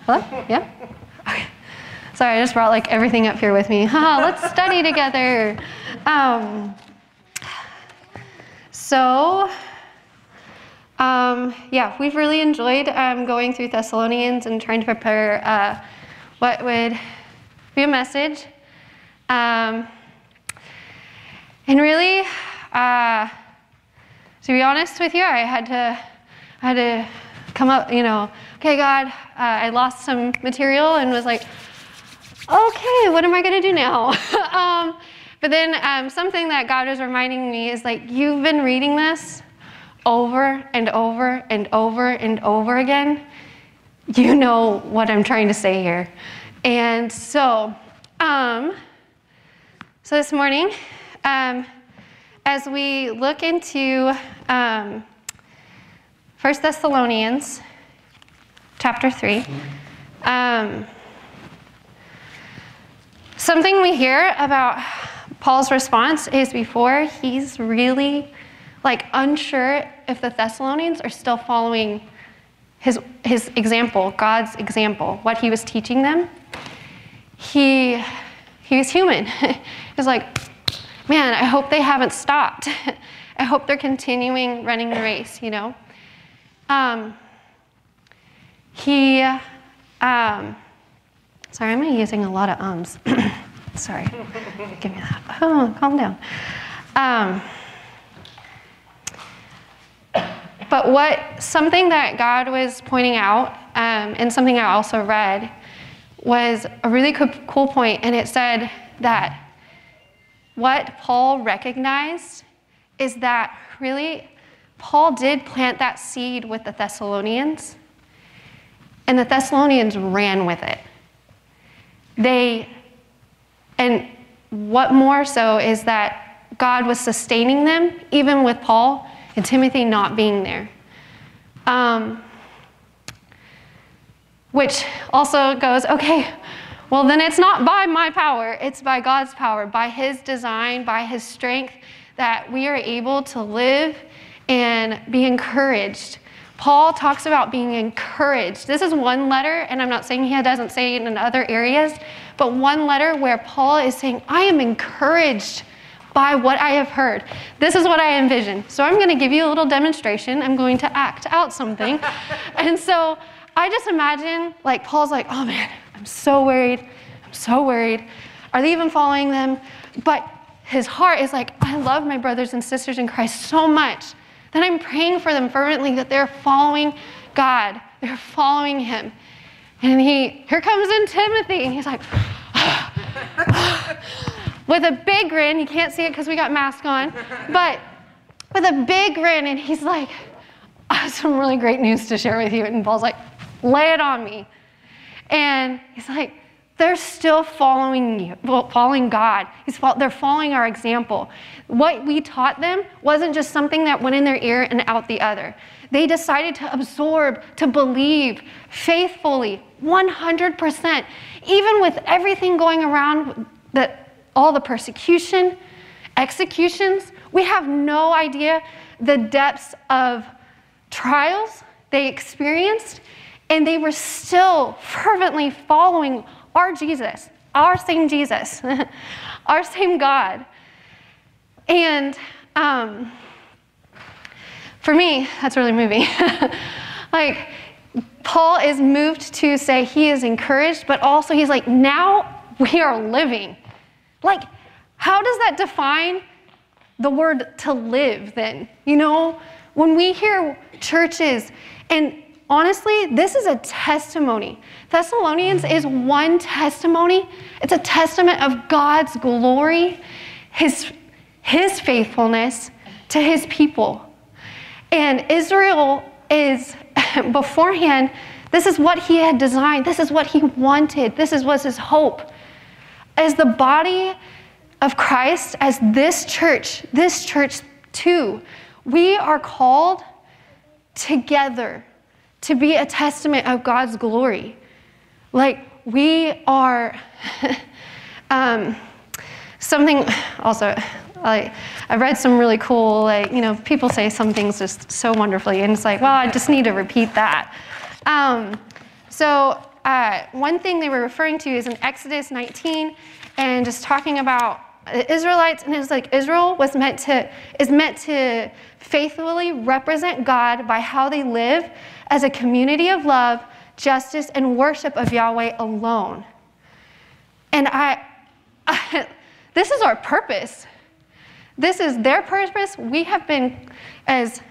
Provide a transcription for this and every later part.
Hello? Yeah? Okay. Sorry, I just brought like everything up here with me. Let's study together. Yeah, we've really enjoyed going through Thessalonians and trying to prepare what would be a message. And really, to be honest with you, I had to come up, okay, God, I lost some material and was like, okay, what am I going to do now? But then something that God was reminding me is like, you've been reading this over and over and over and over again. You know what I'm trying to say here. And so this morning, as we look into 1 Thessalonians chapter 3, something we hear about Paul's response is before he's really unsure if the Thessalonians are still following his example, God's example, what he was teaching them. He was human. He was like, man, I hope they haven't stopped. I hope they're continuing running the race, Sorry, I'm using a lot of ums. Sorry, give me that. Oh, calm down. But something that God was pointing out, and something I also read, was a really cool point, and it said that what Paul recognized is that really Paul did plant that seed with the Thessalonians, and the Thessalonians ran with it. And what more so is that God was sustaining them, even with Paul and Timothy not being there. Which also goes, okay, well then it's not by my power, it's by God's power, by his design, by his strength, that we are able to live and be encouraged. Paul talks about being encouraged. This is one letter, and I'm not saying he doesn't say it in other areas, but one letter where Paul is saying, I am encouraged by what I have heard. This is what I envision. So I'm going to give you a little demonstration. I'm going to act out something. And so I just imagine, Paul's like, oh man, I'm so worried. I'm so worried. Are they even following them? But his heart is like, I love my brothers and sisters in Christ so much that I'm praying for them fervently that they're following God. They're following him. And here comes in Timothy, and he's like, with a big grin. You can't see it because we got masks on, but with a big grin, and he's like, I have some really great news to share with you. And Paul's like, lay it on me. And he's like, they're still following God. They're following our example. What we taught them wasn't just something that went in their ear and out the other. They decided to absorb, to believe faithfully, 100%, even with everything going around, all the persecution, executions. We have no idea the depths of trials they experienced, and they were still fervently following our Jesus, our same Jesus, our same God. And for me, that's really moving. Paul is moved to say he is encouraged, but also he's like, now we are living. How does that define the word to live then? When we hear churches, and honestly, this is a testimony. Thessalonians is one testimony. It's a testament of God's glory, his faithfulness to his people. And Israel is, beforehand, this is what he had designed. This is what he wanted. This was his hope. As the body of Christ, as this church too, we are called together to be a testament of God's glory. We are something also, I read some really cool, people say some things just so wonderfully, and it's like, well, I just need to repeat that. So one thing they were referring to is in Exodus 19, and just talking about the Israelites, and it was like Israel is meant to faithfully represent God by how they live as a community of love, justice, and worship of Yahweh alone. And this is our purpose. This is their purpose. We have been, as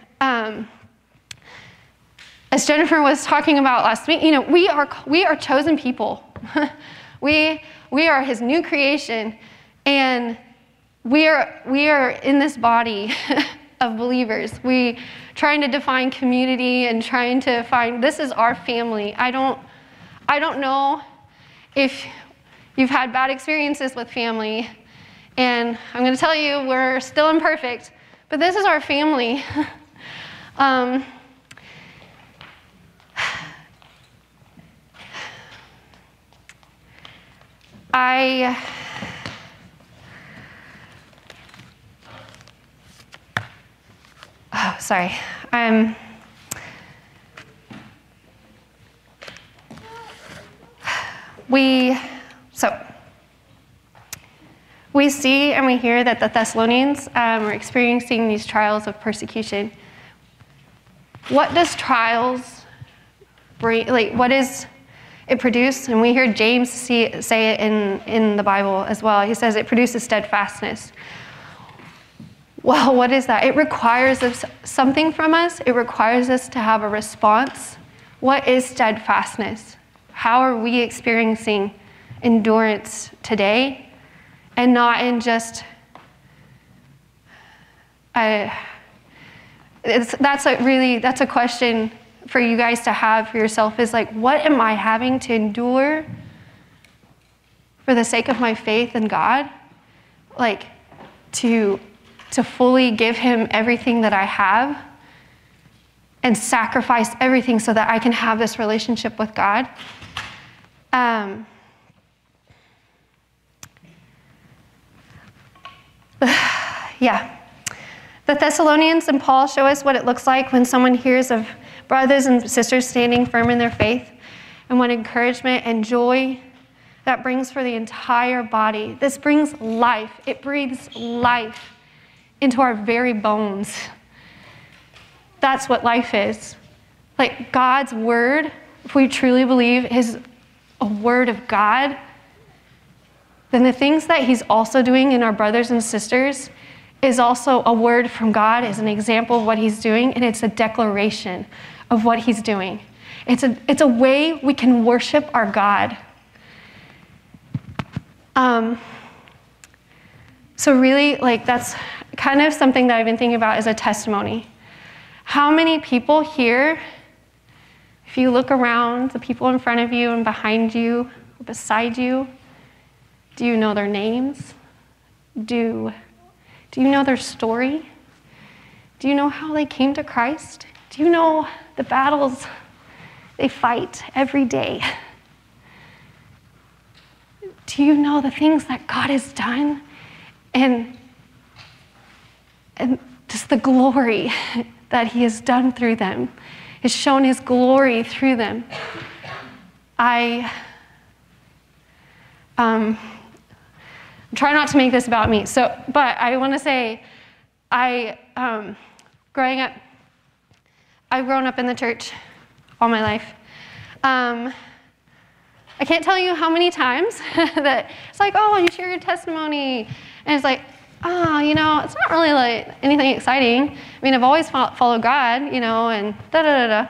Jennifer was talking about last week, we are chosen people. we are His new creation, and we are in this body of believers. We trying to define community and trying to find, this is our family. I don't know if you've had bad experiences with family, and I'm going to tell you, we're still imperfect, but this is our family. Sorry. We see and we hear that the Thessalonians are experiencing these trials of persecution. What does trials bring? Like, what does it produce? And we hear James say it in the Bible as well. He says it produces steadfastness. Well, what is that? It requires something from us. It requires us to have a response. What is steadfastness? How are we experiencing endurance today? And not in just, that's a question for you guys to have for yourself, is like, what am I having to endure for the sake of my faith in God? Like, to fully give Him everything that I have and sacrifice everything so that I can have this relationship with God. Yeah. The Thessalonians and Paul show us what it looks like when someone hears of brothers and sisters standing firm in their faith, and what encouragement and joy that brings for the entire body. This brings life. It breathes life into our very bones. That's what life is. Like, God's word, if we truly believe is a word of God, then the things that He's also doing in our brothers and sisters is also a word from God, is an example of what He's doing, and it's a declaration of what He's doing. It's a way we can worship our God. So really, like, that's kind of something that I've been thinking about as a testimony. How many people here, if you look around, the people in front of you and behind you, beside you, do you know their names? Do you know their story? Do you know how they came to Christ? Do you know the battles they fight every day? Do you know the things that God has done? And just the glory that He has done through them, has shown His glory through them. I try not to make this about me. But I want to say, growing up, I've grown up in the church all my life. I can't tell you how many times that it's like, oh, you share your testimony, and it's like, oh, it's not really like anything exciting. I mean, I've always followed God, and da-da-da-da.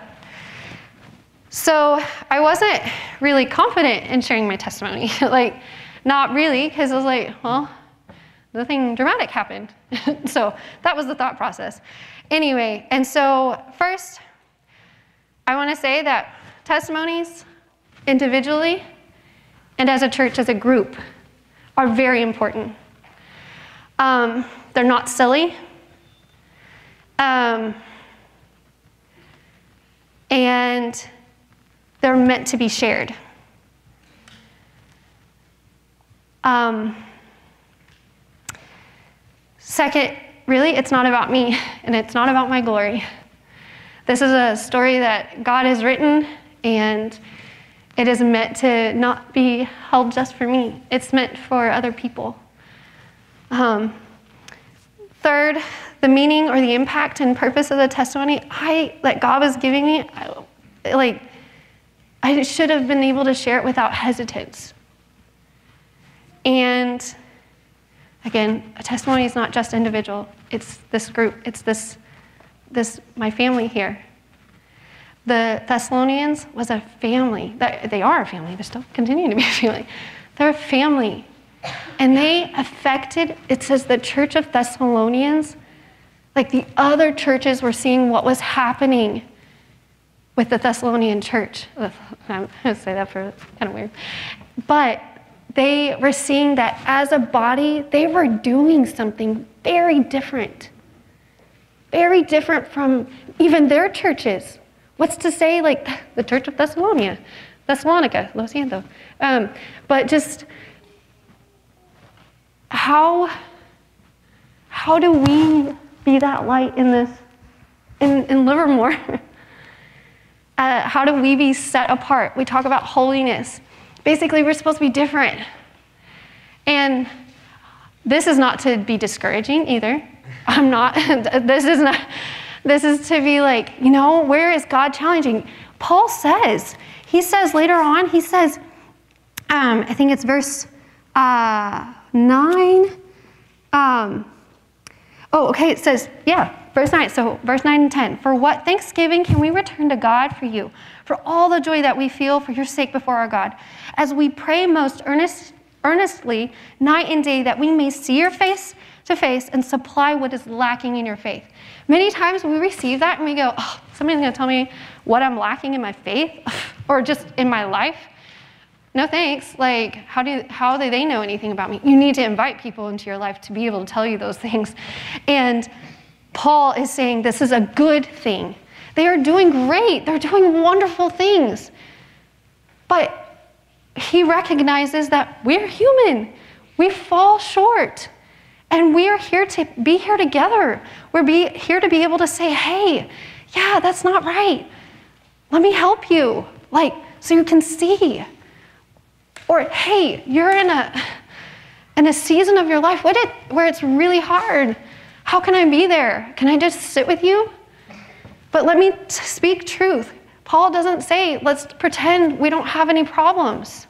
So I wasn't really confident in sharing my testimony. Like, not really, because I was like, well, nothing dramatic happened. So that was the thought process. Anyway, and so first, I want to say that testimonies, individually and as a church, as a group, are very important. They're not silly. And they're meant to be shared. Second, really, it's not about me, and it's not about my glory. This is a story that God has written, and It is meant to not be held just for me. It's meant for other people. Third, the meaning or the impact and purpose of the testimony that God was giving me, I should have been able to share it without hesitance. And again, a testimony is not just individual. It's this group. It's this my family here. The Thessalonians was a family. They are a family. They're still continuing to be a family. They're a family. And they affected, it says the church of Thessalonians, like the other churches were seeing what was happening with the Thessalonian church. I'm going to say that for kind of weird. But they were seeing that as a body, they were doing something very different from even their churches. What's to say, like, the Church of Thessalonica, Lo siento. But just how do we be that light in this, in Livermore? How do we be set apart? We talk about holiness. Basically, we're supposed to be different. And this is not to be discouraging either. I'm not. This is to be like, where is God challenging? Paul says later on, I think it's verse 9. It says, verse 9. So verse 9 and 10. For what thanksgiving can we return to God for you, for all the joy that we feel for your sake before our God, as we pray most earnestly night and day that we may see your face to face and supply what is lacking in your faith. Many times we receive that and we go, somebody's going to tell me what I'm lacking in my faith or just in my life. No thanks. Like, how do they know anything about me? You need to invite people into your life to be able to tell you those things. And Paul is saying this is a good thing. They are doing great. They're doing wonderful things. But he recognizes that we're human. We fall short. And we are here to be here together. We're here to be able to say, hey, yeah, that's not right. Let me help you, so you can see. Or, hey, you're in a season of your life where it's really hard. How can I be there? Can I just sit with you? But let me speak truth. Paul doesn't say, let's pretend we don't have any problems.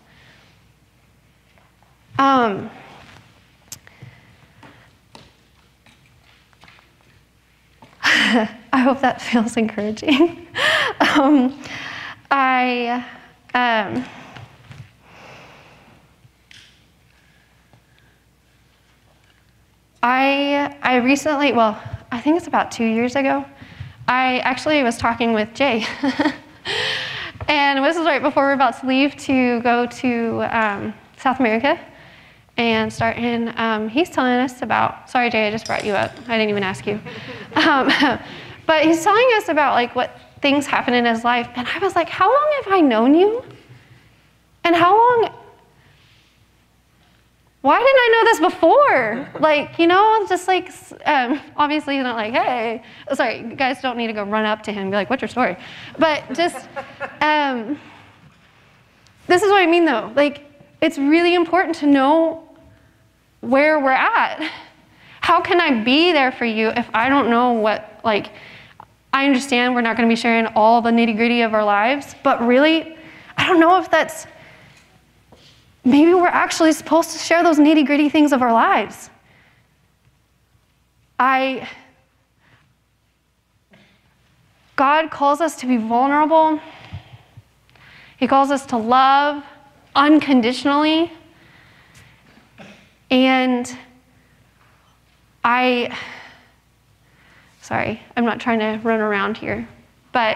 I hope that feels encouraging. I recently, I think it's about 2 years ago, I actually was talking with Jay. And this was right before we were about to leave to go to South America and start in, he's telling us about, sorry Jay, I just brought you up. I didn't even ask you. But he's telling us about what things happen in his life. And I was like, how long have I known you? And how long, why didn't I know this before? Just obviously he's not like, hey, sorry, you guys don't need to go run up to him and be like, what's your story? But just, this is what I mean though. It's really important to know where we're at. How can I be there for you if I don't know what, I understand we're not going to be sharing all the nitty-gritty of our lives, but really, I don't know if that's, maybe we're actually supposed to share those nitty-gritty things of our lives. God calls us to be vulnerable. He calls us to love unconditionally. And sorry, I'm not trying to run around here, but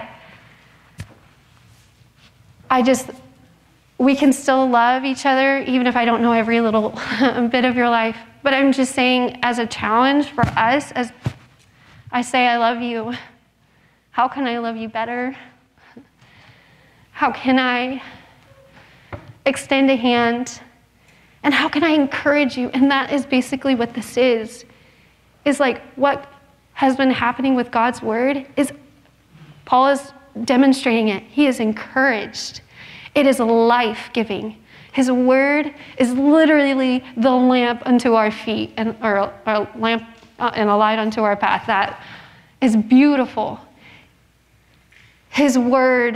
we can still love each other even if I don't know every little bit of your life. But I'm just saying, as a challenge for us, as I say I love you, how can I love you better? How can I extend a hand? And how can I encourage you? And that is basically what this is what has been happening with God's word is Paul is demonstrating it. He is encouraged. It is life-giving. His word is literally the lamp unto our feet, or a lamp and a light unto our path. That is beautiful. His word,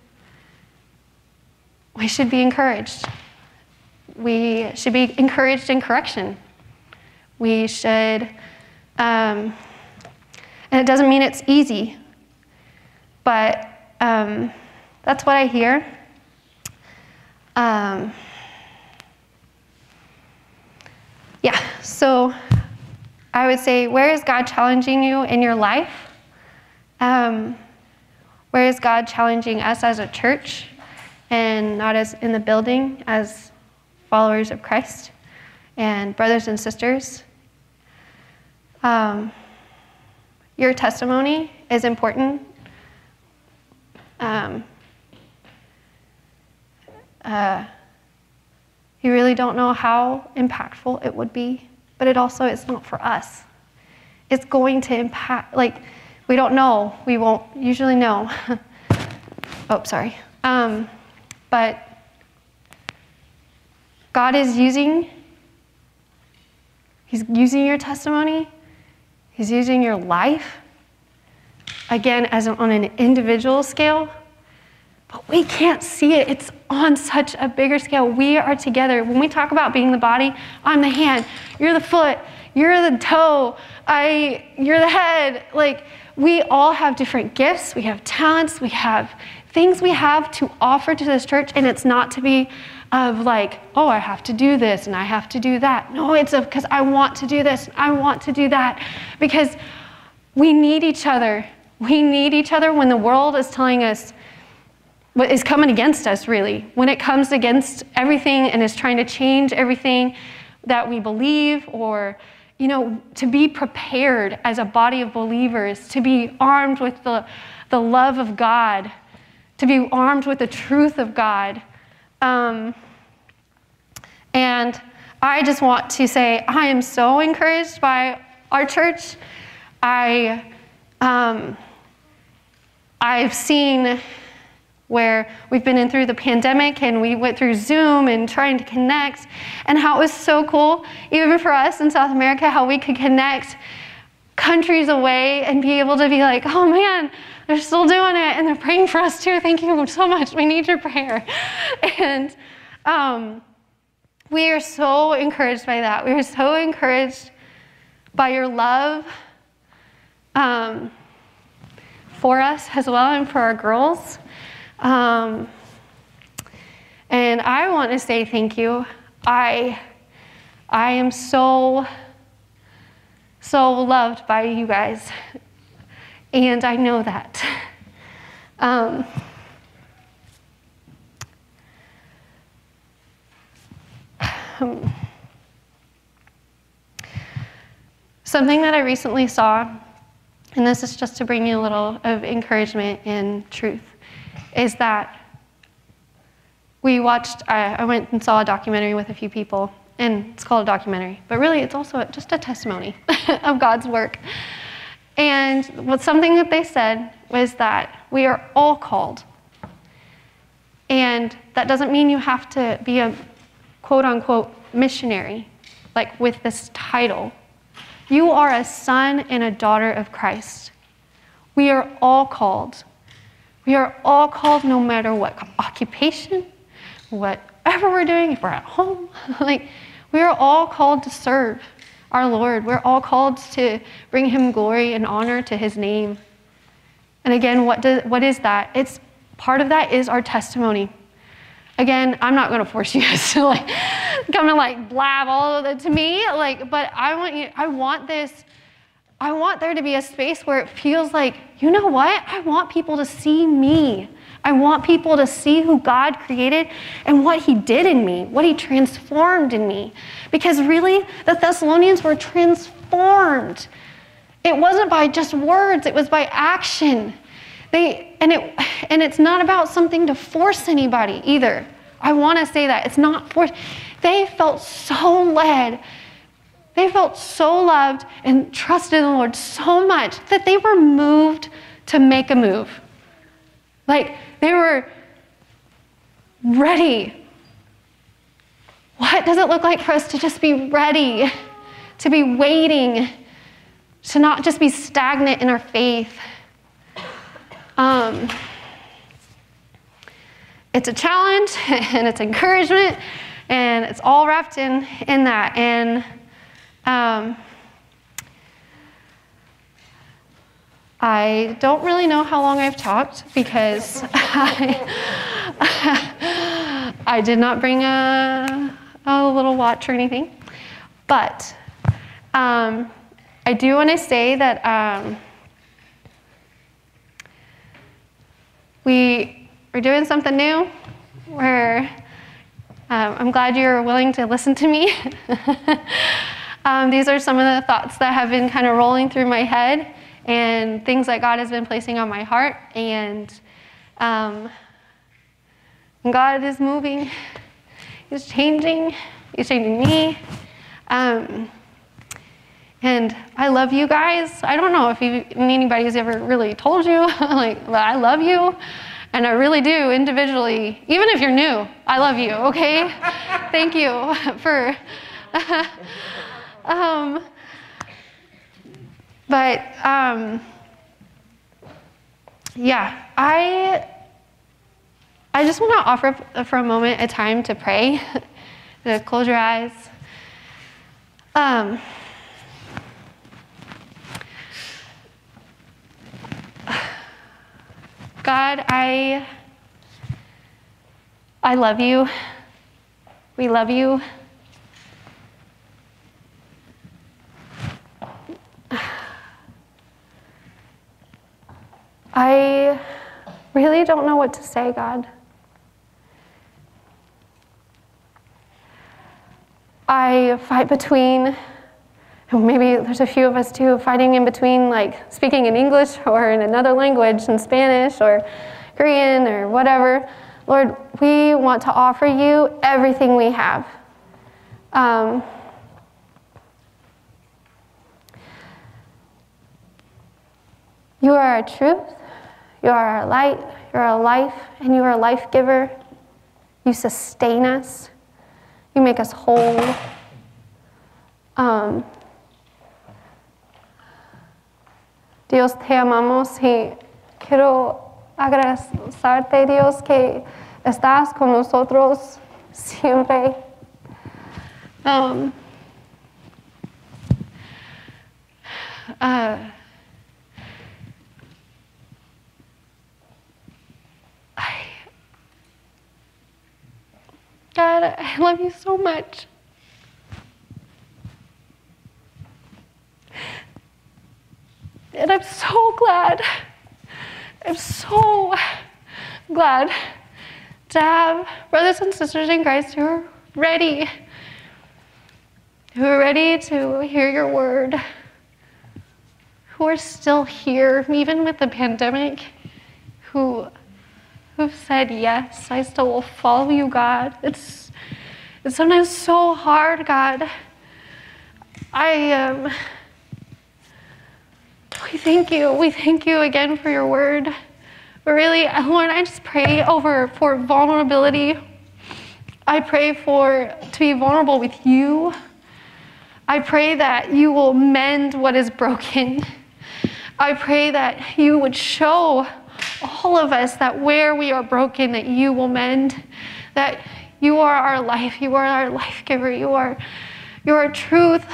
we should be encouraged. We should be encouraged in correction. We should, and it doesn't mean it's easy, but that's what I hear. Yeah, so I would say, where is God challenging you in your life? Where is God challenging us as a church and not as in the building as followers of Christ and brothers and sisters? Your testimony is important. You really don't know how impactful it would be, but it also is not for us. It's going to impact, like, we don't know. We won't usually know. Oh, sorry. But God is He's using your testimony. He's using your life, again, on an individual scale. But we can't see it. It's on such a bigger scale. We are together. When we talk about being the body, I'm the hand, you're the foot, you're the toe, you're the head. Like, we all have different gifts. We have talents. We have things we have to offer to this church. And it's not to be of like, oh, I have to do this and I have to do that. No, it's because I want to do this. I want to do that. Because we need each other. We need each other when the world is telling us what is coming against us, really. When it comes against everything and is trying to change everything that we believe, or, to be prepared as a body of believers, to be armed with the love of God, to be armed with the truth of God. And I just want to say, I am so encouraged by our church. I've seen where we've been in through the pandemic and we went through Zoom and trying to connect, and how it was so cool, even for us in South America, how we could connect countries away and be able to be like, oh man, they're still doing it and they're praying for us too. Thank you so much. We need your prayer. And we are so encouraged by that. We are so encouraged by your love for us as well, and for our girls. And I want to say thank you. I am so loved by you guys, and I know that. Something that I recently saw, and this is just to bring you a little of encouragement and truth, is that I went and saw a documentary with a few people, and it's called a documentary, but really it's also just a testimony of God's work. And something that they said was that we are all called. And that doesn't mean you have to be a quote-unquote missionary, like with this title. You are a son and a daughter of Christ. We are all called. We are all called, no matter what occupation, whatever we're doing, if we're at home. Like, we are all called to serve our Lord. We're all called to bring him glory and honor to his name. And again, what is that? It's part of that is our testimony. Again, I'm not going to force you guys to come and blab all of it to me, but I want there to be a space where it feels like, you know what? I want people to see me. I want people to see who God created and what he did in me, what he transformed in me. Because really, the Thessalonians were transformed. It wasn't by just words, it was by action. And it's not about something to force anybody either. I want to say that. It's not forced. They felt so led. They felt so loved and trusted in the Lord so much that they were moved to make a move. ready. What does it look like for us to just be ready, to be waiting, to not just be stagnant in our faith? It's a challenge and it's encouragement, and it's all wrapped in that. And I don't really know how long I've talked because I did not bring a little watch or anything. But I do want to say that we're doing something new where I'm glad you're willing to listen to me. These are some of the thoughts that have been kind of rolling through my head and things that God has been placing on my heart. And God is moving. He's changing me. And I love you guys. I don't know if anybody's ever really told you, but I love you. And I really do, individually. Even if you're new, I love you, okay? Thank you for... yeah, I just want to offer for a moment a time to pray. To close your eyes. God, I love you. We love you. I really don't know what to say, God. I fight between, and maybe there's a few of us too, fighting in between like speaking in English or in another language, in Spanish or Korean or whatever. Lord, we want to offer you everything we have. You are our truth, you are our light, you are our life, and you are a life giver. You sustain us. You make us whole. Dios, te amamos y quiero agradecerte, Dios, que estás con nosotros siempre. God, I love you so much. And I'm so glad to have brothers and sisters in Christ who are ready to hear your word, who are still here, even with the pandemic, who've said, yes, I still will follow you, God. It's sometimes so hard, God. We thank you again for your word. But really, Lord, I just pray for vulnerability. I pray to be vulnerable with you. I pray that you will mend what is broken. I pray that you would show all of us that where we are broken, that you will mend, that you are our life, you are our life giver, you are truth.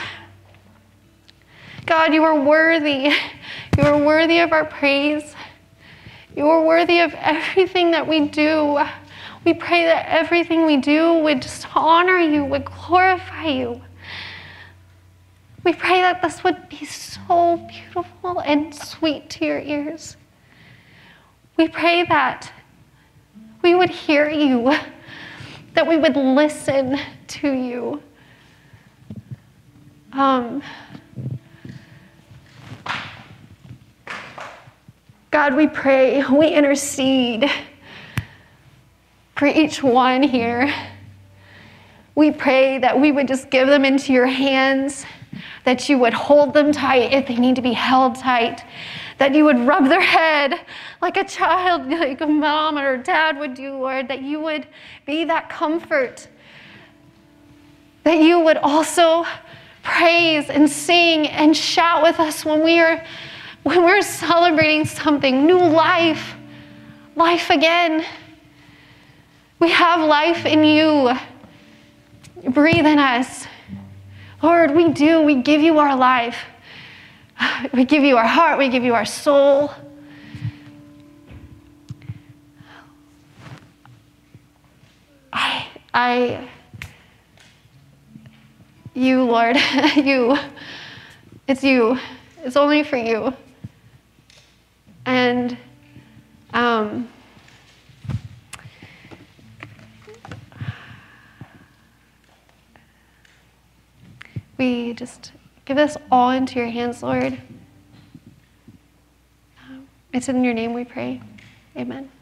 God, you are worthy. You are worthy of our praise. You are worthy of everything that we do. We pray that everything we do would just honor you, would glorify you. We pray that this would be so beautiful and sweet to your ears. We pray that we would hear you, that we would listen to you. God, we pray, we intercede for each one here. We pray that we would just give them into your hands, that you would hold them tight if they need to be held tight, that you would rub their head like a child, like a mom or dad would do, Lord, that you would be that comfort, that you would also praise and sing and shout with us when we're celebrating something, new life, life again. We have life in you. Breathe in us. Lord, we do. We give you our life. We give you our heart. We give you our soul. You, Lord, you. It's you. It's only for you. And we just give this all into your hands, Lord. It's in your name we pray. Amen.